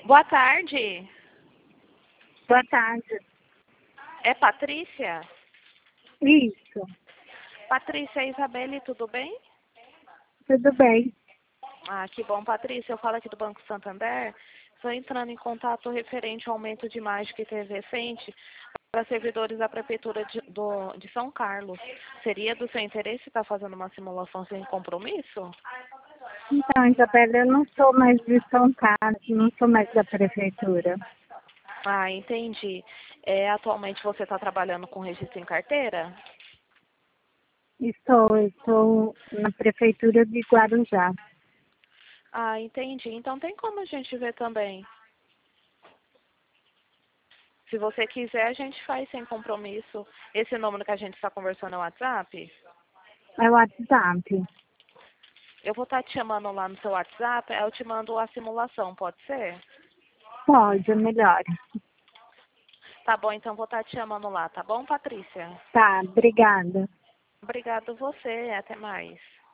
Boa tarde. Boa tarde. É Patrícia? Isso, Patrícia, é Isabelle, tudo bem? tudo bem. Ah, que bom, Patrícia. Eu falo aqui do Banco Santander. Estou entrando em contato referente ao aumento de imagem que teve recente para servidores da Prefeitura de São Carlos. Seria do seu interesse estar fazendo uma simulação sem compromisso? Então, Isabela, eu não sou mais de São Carlos, não sou mais da prefeitura. Ah, entendi. Atualmente você está trabalhando com registro em carteira? Estou na prefeitura de Guarujá. Ah, entendi. Então tem como a gente ver também. Se você quiser, a gente faz sem compromisso. Esse número que a gente está conversando é o WhatsApp? É o WhatsApp. Eu vou estar te chamando lá no seu WhatsApp, aí eu te mando a simulação, pode ser? Pode, é melhor. Tá bom, então vou estar te chamando lá, tá bom, Patrícia? Tá, obrigada. Obrigado você, até mais.